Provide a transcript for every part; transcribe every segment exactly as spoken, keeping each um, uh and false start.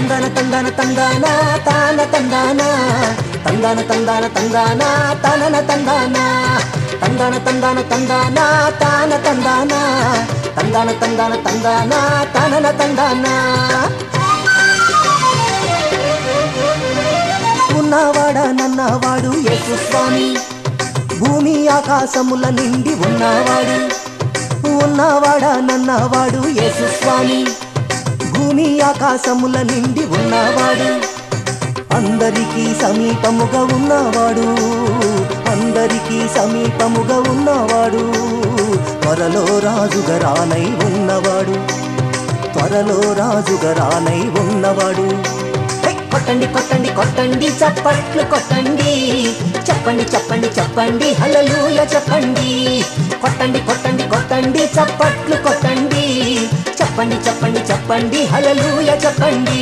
తందన తందన తందన తాన తందన తందన తందన తందన తనన తందన తందన తందన తందన తాన తందన తందన తందన తందన తనన తందన ఉన్నవాడా నన్నవాడు యేసు స్వామి భూమి ఆకాశముల నిండి ఉన్నవాడు ఉన్నవాడా నన్నవాడు యేసు స్వామి భూమి ఆకాశముల నిండి ఉన్నవాడు అందరికీ సమీపముగా ఉన్నవాడు అందరికీ సమీపముగా ఉన్నవాడు త్వరలో రాజుగా రానై ఉన్నవాడు త్వరలో రాజుగా రానై ఉన్నవాడు కొట్టండి కొట్టండి కొట్టండి చప్పట్లు కొట్టండి చెప్పండి చెప్పండి చెప్పండి హల్లెలూయా చెప్పండి కొట్టండి కొట్టండి కొట్టండి చప్పట్లు కొట్టండి చెప్పండి చెప్పండి చెప్పండి హల్లెలూయా చెప్పండి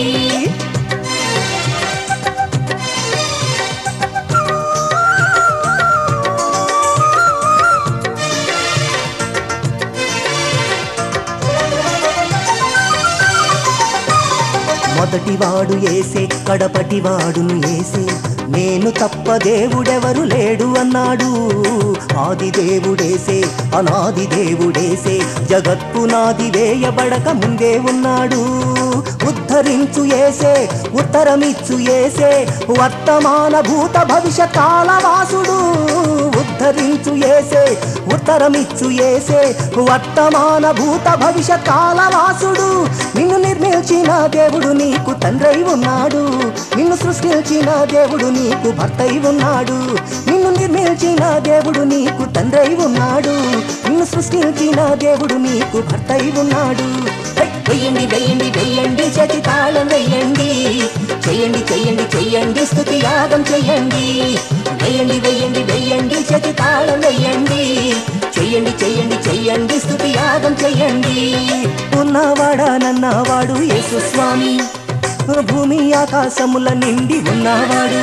మొదటివాడు యేసే కడపటివాడును యేసే నేను తప్ప దేవుడెవరు లేడు అన్నాడు ఆది దేవుడేసే అనాది దేవుడేసే జగత్పునాది వేయబడక ముందే ఉన్నాడు ఉద్ధరించు యేసే ఉత్తరమిచ్చు యేసే వర్తమాన భూత భవిష్యత్ కాలవాసుడు ఉద్ధరించు యేసే ఉత్తరమిచ్చు యేసే వర్తమాన భూత భవిష్యత్ కాలవాసుడు నిన్ను నిర్మించిన దేవుడు నీకు తండ్రై ఉన్నాడు నిన్ను సృష్టించిన దేవుడు నీకు భర్తై ఉన్నాడు నిన్ను నిర్మించిన దేవుడు నీకు తండ్రై ఉన్నాడు నిన్ను సృష్టించిన దేవుడు నీకు భర్తై ఉన్నాడు వెయ్యండి వెయ్యండి వెయ్యండి చేతి తాళం వెయ్యండి చెయ్యండి చెయ్యండి చెయ్యండి స్తుతి యాగం చెయ్యండి వెయ్యండి వెయ్యండి వెయ్యండి చేతి తాళం వెయ్యండి చెయ్యండి చెయ్యండి చెయ్యండి స్తుతి యాగం చెయ్యండి ఉన్నవాడా నన్నవాడు యేసు స్వామి భూమి ఆకాశముల నిండి ఉన్నవాడు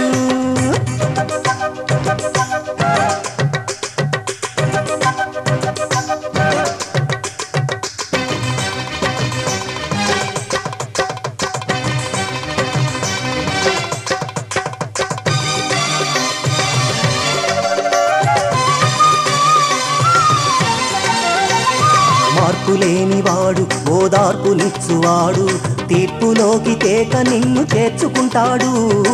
మార్పులేనివాడు ఓదార్పునిచ్చువాడు తీర్పులోకి తేక నిన్ను చేర్చుకుంటాడు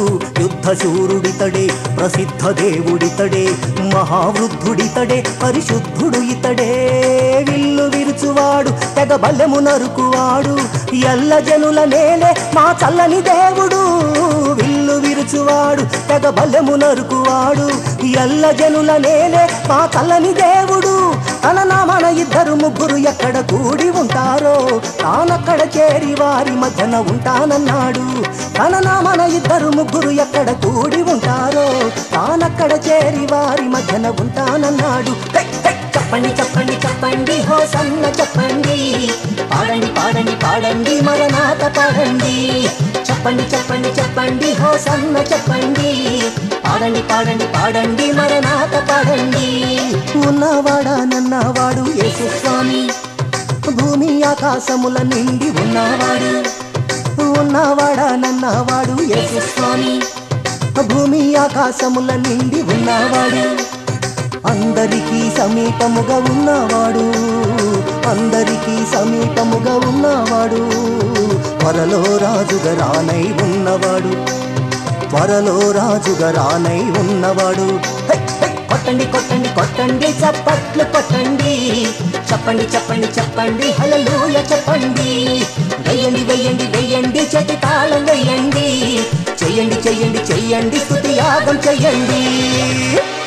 యుద్ధశూరుడితడే ప్రసిద్ధ దేవుడితడే మహావృద్ధుడితడే పరిశుద్ధుడు ఇతడే విల్లు విరుచువాడు తెగ బల్లెము నరుకువాడు ఎల్ల జనుల నేలే మా చల్లని దేవుడు విల్లు విరుచువాడు తెగ బల్లెము నరుకువాడు ఎల్ల జనుల నేలే మా చల్లని దేవుడు తన నామన ఇద్దరు ముగ్గురు ఎక్కడ కూడి ఉంటారో తానక్కడ చేరి వారి మధ్యన ఉంటానన్నాడు తన నామన ఇద్దరు ముగ్గురు ఎక్కడ కూడి ఉంటారో తానక్కడ చేరి వారి మధ్యన ఉంటానన్నాడు చెప్పండి చెప్పండి చెప్పండి హోసన్న చెప్పండి పాడండి పాడండి పాడండి మరణాత పాడండి చెప్పండి చెప్పండి చెప్పండి హోసన్న చెప్పండి పాడండి పాడండి పాడండి మరణాత పాడండి ఉన్నవాడా నన్నవాడు యేసు స్వామి భూమి ఆకాశముల నిండి ఉన్నవాడు ఉన్నవాడా నన్నవాడు యేసు స్వామి భూమి ఆకాశముల నిండి ఉన్నవాడు అందరికీ సమీపముగా ఉన్నవాడు అందరికీ సమీపముగా ఉన్నవాడు త్వరలో రాజుగా రానై ఉన్నవాడు త్వరలో రాజుగా రానై ఉన్నవాడు కొట్టండి కొట్టండి కొట్టండి చప్పట్లు కొట్టండి చెప్పండి చెప్పండి చెప్పండి హల్లెలూయా చెప్పండి వెయ్యండి వెయ్యండి వెయ్యండి చేతి తాళం వెయ్యండి చెయ్యండి చెయ్యండి చెయ్యండి స్తుతి యాగం చెయ్యండి